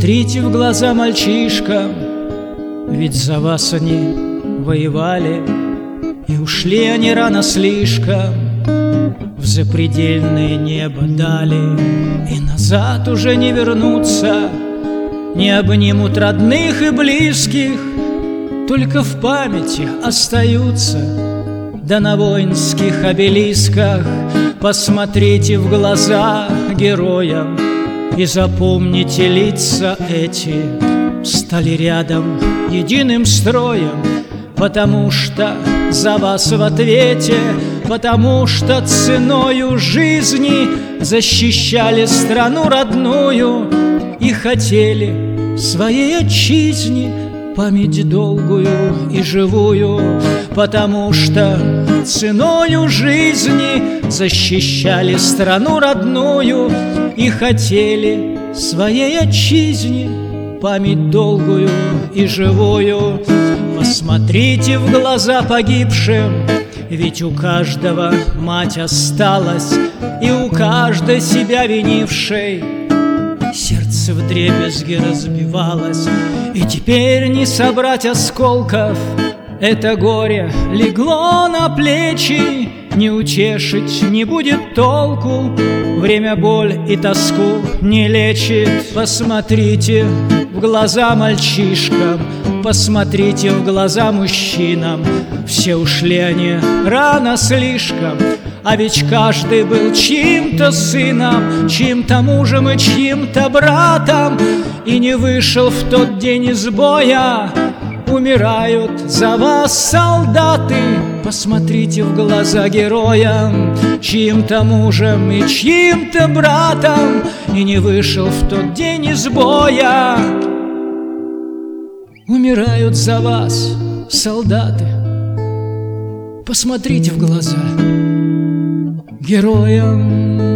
Посмотрите в глаза мальчишкам, ведь за вас они воевали, и ушли они рано слишком в запредельное небо дали. И назад уже не вернуться, не обнимут родных и близких, только в памяти остаются, да на воинских обелисках. Посмотрите в глаза героям и запомните лица эти, стали рядом единым строем, потому что за вас в ответе, потому что ценою жизни защищали страну родную и хотели своей отчизне память долгую и живую, потому что ценою жизни защищали страну родную и хотели своей отчизне память долгую и живую. Посмотрите в глаза погибшим, ведь у каждого мать осталась, и у каждой себя винившей сердце вдребезги разбивалось. И теперь не собрать осколков, это горе легло на плечи, не утешить не будет толку, время боль и тоску не лечит. Посмотрите в глаза мальчишкам, посмотрите в глаза мужчинам, все ушли они рано слишком, а ведь каждый был чьим-то сыном, чьим-то мужем и чьим-то братом, и не вышел в тот день из боя. Умирают за вас солдаты, посмотрите в глаза героям, чьим-то мужем и чьим-то братом, и не вышел в тот день из боя. Умирают за вас солдаты, посмотрите в глаза героям.